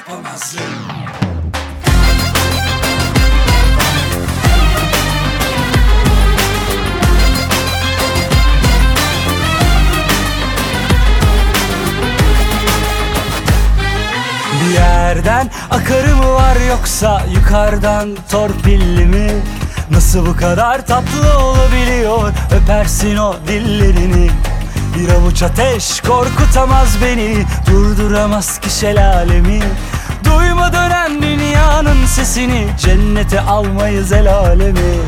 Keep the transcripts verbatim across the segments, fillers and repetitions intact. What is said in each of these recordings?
yapamazsın. Bir yerden akarı mı var yoksa yukarıdan torpilli mi? Nasıl bu kadar tatlı olabiliyor, öpersin o dillerini. Bir avuç ateş korkutamaz beni, durduramaz ki şelalemi. Duyma dönen dünyanın sesini, cennete almayız el alemi.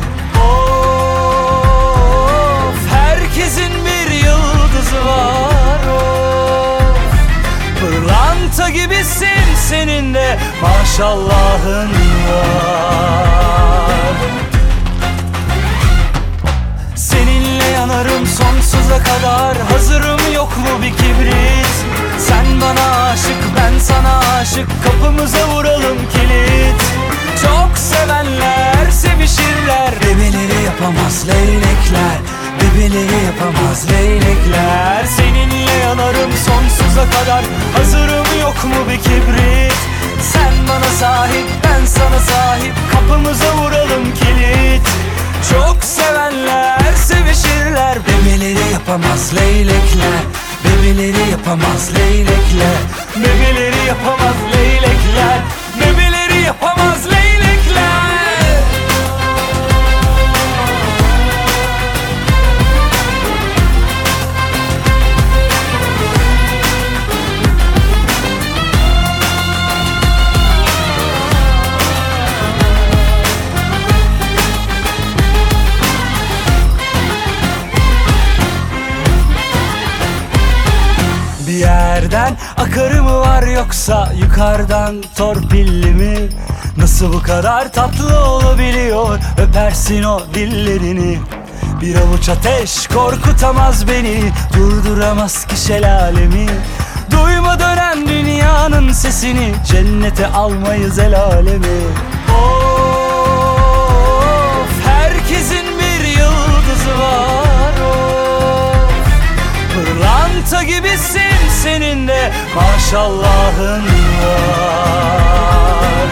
Of, herkesin bir yıldızı var, of. Pırlanta gibisin senin de maşallahın var. Seninle yanarım sonsuza kadar, hazırım yok mu bir kibrit? Sen bana aşık, ben sana aşık, kapımıza vuralım kilit. Çok sevenler sevişirler, bebeleri yapamaz leylekler, bebeleri yapamaz leylekler. Seninle yanarım sonsuza kadar, hazırım yok mu bir kibrit? Sen bana sahip, ben sana sahip, kapımıza vuralım kilit. Çok sevenler sevişirler, bebeleri yapamaz leylekler, bebeleri yapamaz leylekler, bebeleri yapamaz leylekler, bebeleri yapamaz leylekler. Bir yerden akarı mı var yoksa yukarıdan torpilli mi? Nasıl bu kadar tatlı olabiliyor, öpersin o dillerini. Bir avuç ateş korkutamaz beni, durduramaz ki şelalemi. Duyma dönen dünyanın sesini, cennete almayız el alemi. Of, herkesin bir yıldızı var, of. Pırlanta gibisin senin de maşallahın var.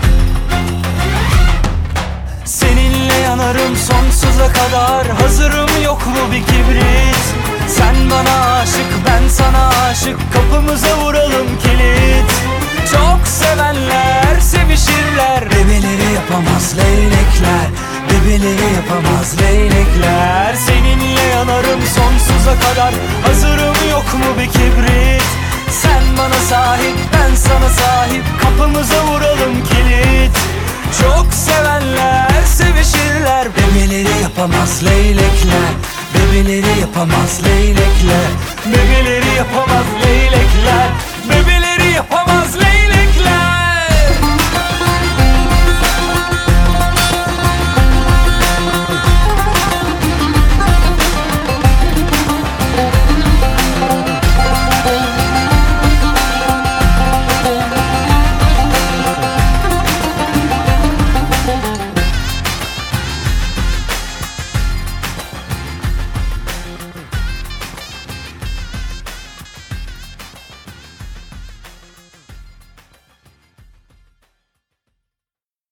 Seninle yanarım sonsuza kadar, hazırım yok mu bir kibrit? Sen bana aşık, ben sana aşık, kapımıza vuralım kilit. Çok sevenler sevişirler, bebeleri yapamaz leylekler, bebeleri yapamaz leylekler. Seninle yanarım sonsuza kadar, hazırım yok mu bir kibrit? Sen bana sahip, ben sana sahip, kapımıza vuralım kilit. Çok sevenler sevişirler, bebeleri yapamaz leylekler, bebeleri yapamaz leylekler, bebeleri yapamaz leylekler,